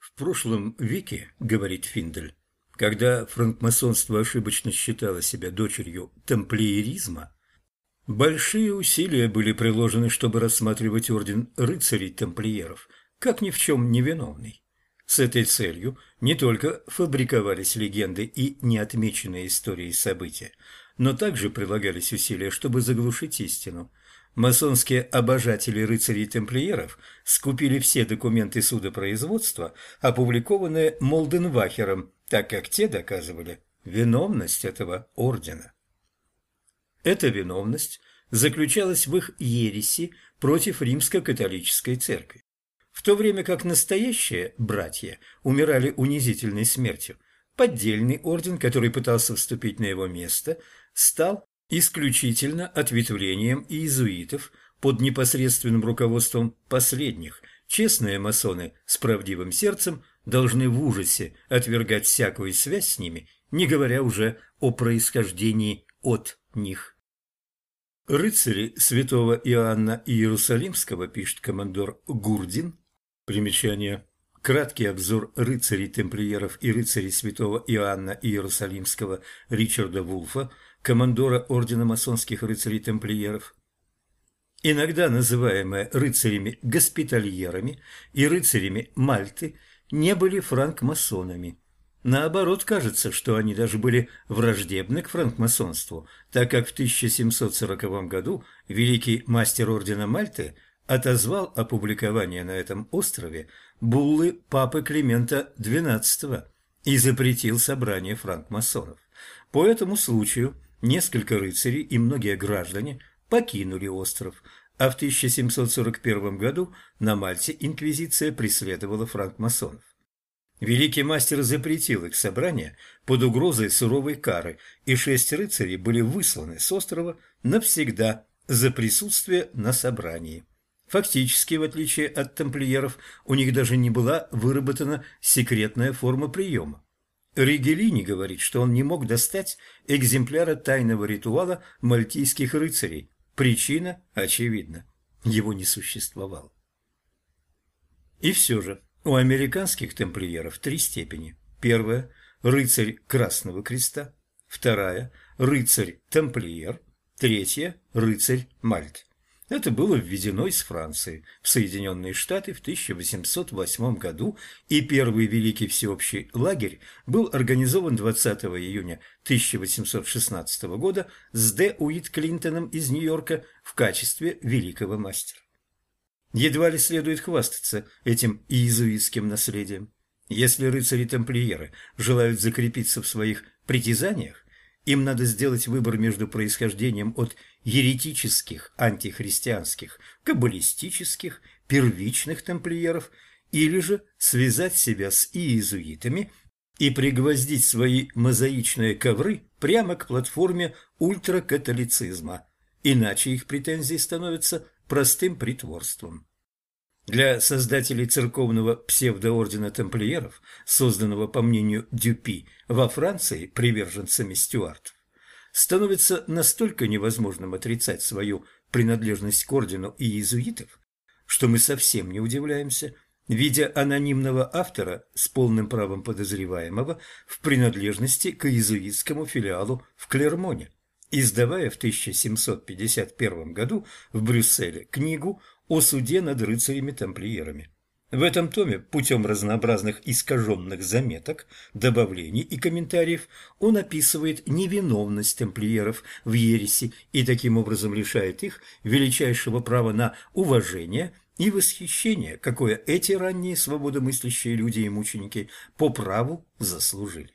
В прошлом веке, говорит Финдель, когда франкмасонство ошибочно считало себя дочерью тамплиеризма, большие усилия были приложены, чтобы рассматривать орден рыцарей-тамплиеров как ни в чем не виновный. С этой целью не только фабриковались легенды и неотмеченные историей события, но также прилагались усилия, чтобы заглушить истину. Масонские обожатели рыцарей-тамплиеров скупили все документы судопроизводства, опубликованные Молденвахером, так как те доказывали виновность этого ордена. Эта виновность заключалась в их ереси против римско-католической церкви. В то время как настоящие братья умирали унизительной смертью, поддельный орден, который пытался вступить на его место, стал исключительно ответвлением иезуитов под непосредственным руководством последних. Честные масоны с правдивым сердцем должны в ужасе отвергать всякую связь с ними, не говоря уже о происхождении от них. Рыцари святого Иоанна Иерусалимского, пишет командор Гурдин, примечание. Краткий обзор рыцарей-темплиеров и рыцарей святого Иоанна Иерусалимского Ричарда Вулфа, командора ордена масонских рыцарей-темплиеров. Иногда называемые рыцарями-госпитальерами и рыцарями Мальты не были франкмасонами. Наоборот, кажется, что они даже были враждебны к франкмасонству, так как в 1740 году великий мастер ордена Мальты отозвал опубликование на этом острове буллы папы Климента XII и запретил собрание франкмасонов. По этому случаю несколько рыцарей и многие граждане покинули остров, а в 1741 году на Мальте инквизиция преследовала франкмасонов. Великий мастер запретил их собрание под угрозой суровой кары, и 6 рыцарей были высланы с острова навсегда за присутствие на собрании. Фактически, в отличие от тамплиеров, у них даже не была выработана секретная форма приема. Ригелини говорит, что он не мог достать экземпляра тайного ритуала мальтийских рыцарей. Причина очевидна – его не существовало. И все же у американских тамплиеров 3 степени. Первая – рыцарь Красного Креста. Вторая – рыцарь-тамплиер. Третья – рыцарь Мальты. Это было введено из Франции в Соединенные Штаты в 1808 году, и первый Великий всеобщий лагерь был организован 20 июня 1816 года с Д. Уит-Клинтоном из Нью-Йорка в качестве великого мастера. Едва ли следует хвастаться этим иезуитским наследием. Если рыцари-тамплиеры желают закрепиться в своих притязаниях, им надо сделать выбор между происхождением от еретических, антихристианских, каббалистических, первичных тамплиеров или же связать себя с иезуитами и пригвоздить свои мозаичные ковры прямо к платформе ультракатолицизма, иначе их претензии становятся простым притворством. Для создателей церковного псевдоордена тамплиеров, созданного, по мнению Дюпи, во Франции приверженцами стюартов, становится настолько невозможным отрицать свою принадлежность к ордену иезуитов, что мы совсем не удивляемся, видя анонимного автора с полным правом подозреваемого в принадлежности к иезуитскому филиалу в Клермоне, издавая в 1751 году в Брюсселе книгу о суде над рыцарями-тамплиерами. В этом томе путем разнообразных искаженных заметок, добавлений и комментариев он описывает невиновность тамплиеров в ереси и таким образом лишает их величайшего права на уважение и восхищение, какое эти ранние свободомыслящие люди и мученики по праву заслужили.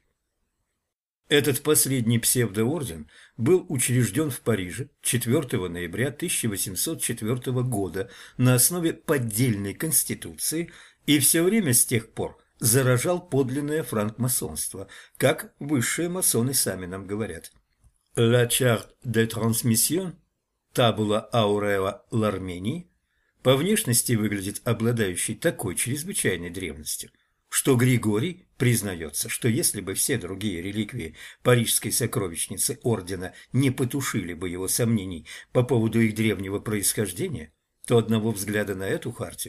Этот последний псевдоорден был учрежден в Париже 4 ноября 1804 года на основе поддельной конституции и все время с тех пор заражал подлинное франкмасонство, как высшие масоны сами нам говорят. «La charte de transmission, tabula aurea l'Arménie» по внешности выглядит обладающей такой чрезвычайной древностью, что Григорий признается, что если бы все другие реликвии парижской сокровищницы ордена не потушили бы его сомнений по поводу их древнего происхождения, то одного взгляда на эту хартию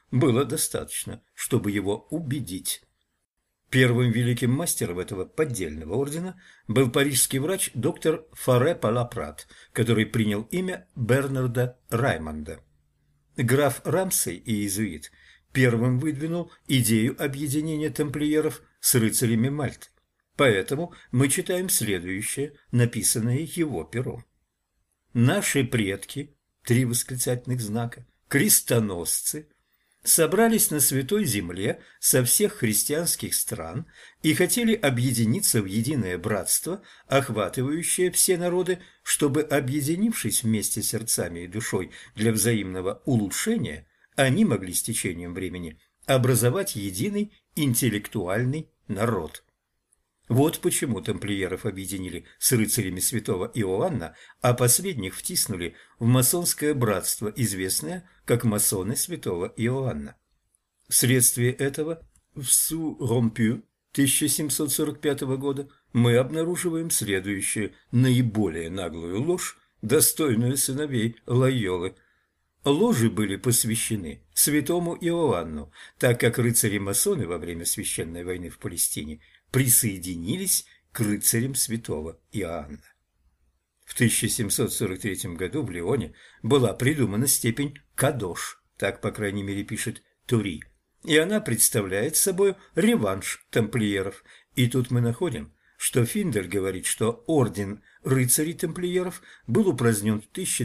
было достаточно, чтобы его убедить. Первым великим мастером этого поддельного ордена был парижский врач доктор Фаре-Палапрат, который принял имя Бернарда Раймонда. Граф Рамсей, иезуит, первым выдвинул идею объединения тамплиеров с рыцарями Мальты. Поэтому мы читаем следующее, написанное его пером. «Наши предки, три восклицательных знака, крестоносцы, собрались на Святой Земле со всех христианских стран и хотели объединиться в единое братство, охватывающее все народы, чтобы, объединившись вместе сердцами и душой для взаимного улучшения, они могли с течением времени образовать единый интеллектуальный народ». Вот почему тамплиеров объединили с рыцарями святого Иоанна, а последних втиснули в масонское братство, известное как масоны святого Иоанна. Вследствие этого в Су-Ромпю 1745 года мы обнаруживаем следующую наиболее наглую ложь, достойную сыновей Лойолы. Ложи были посвящены святому Иоанну, так как рыцари-масоны во время священной войны в Палестине присоединились к рыцарям святого Иоанна. В 1743 году в Лионе была придумана степень «кадош», так, по крайней мере, пишет Тури, и она представляет собой реванш тамплиеров. И тут мы находим, что Финдель говорит, что орден рыцарей-тамплиеров был упразднен в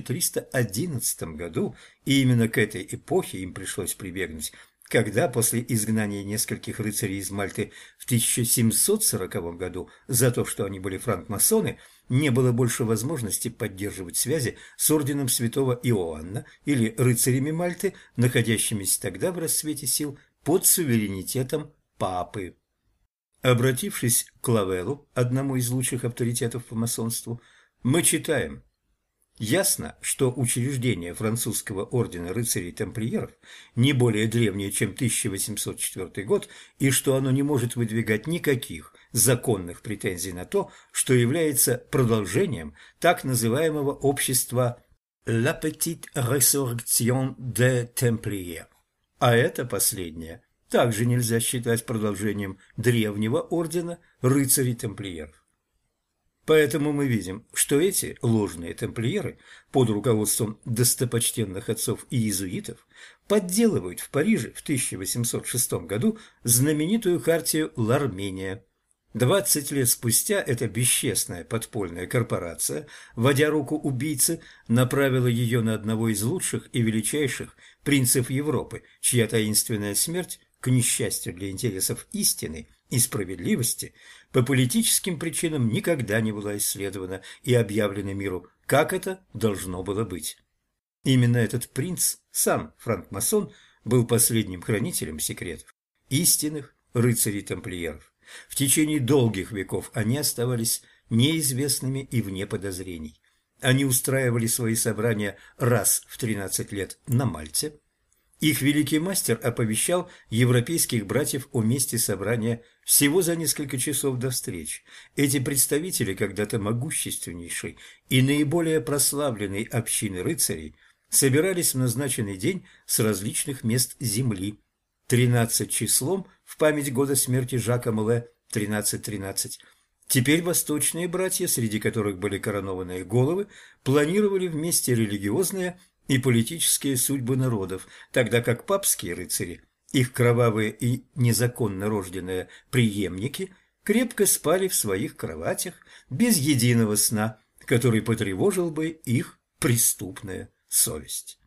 1311 году, и именно к этой эпохе им пришлось прибегнуть, когда после изгнания нескольких рыцарей из Мальты в 1740 году за то, что они были франкмасоны, не было больше возможности поддерживать связи с орденом святого Иоанна или рыцарями Мальты, находящимися тогда в расцвете сил под суверенитетом папы. Обратившись к Лавеллу, одному из лучших авторитетов по масонству, мы читаем: «Ясно, что учреждение французского ордена рыцарей-тамплиеров не более древнее, чем 1804 год, и что оно не может выдвигать никаких законных претензий на то, что является продолжением так называемого общества «La petite résurrection des Templiers». А это последнее также нельзя считать продолжением древнего ордена рыцарей-тамплиеров. Поэтому мы видим, что эти ложные тамплиеры под руководством достопочтенных отцов и иезуитов подделывают в Париже в 1806 году знаменитую хартию Лармения. 20 лет спустя эта бесчестная подпольная корпорация, вводя руку убийцы, направила ее на одного из лучших и величайших принцев Европы, чья таинственная смерть, к несчастью для интересов истины и справедливости, по политическим причинам никогда не была исследована и объявлена миру, как это должно было быть. Именно этот принц, сам франкмасон, был последним хранителем секретов истинных рыцарей-тамплиеров. В течение долгих веков они оставались неизвестными и вне подозрений. Они устраивали свои собрания раз в 13 лет на Мальте. Их великий мастер оповещал европейских братьев о месте собрания всего за несколько часов до встречи. Эти представители когда-то могущественнейшей и наиболее прославленной общины рыцарей собирались в назначенный день с различных мест земли. 13 числом в память года смерти Жака Мэле 1313. Теперь восточные братья, среди которых были коронованные головы, планировали вместе религиозные и политические судьбы народов, тогда как папские рыцари, их кровавые и незаконно рожденные преемники, крепко спали в своих кроватях без единого сна, который потревожил бы их преступная совесть.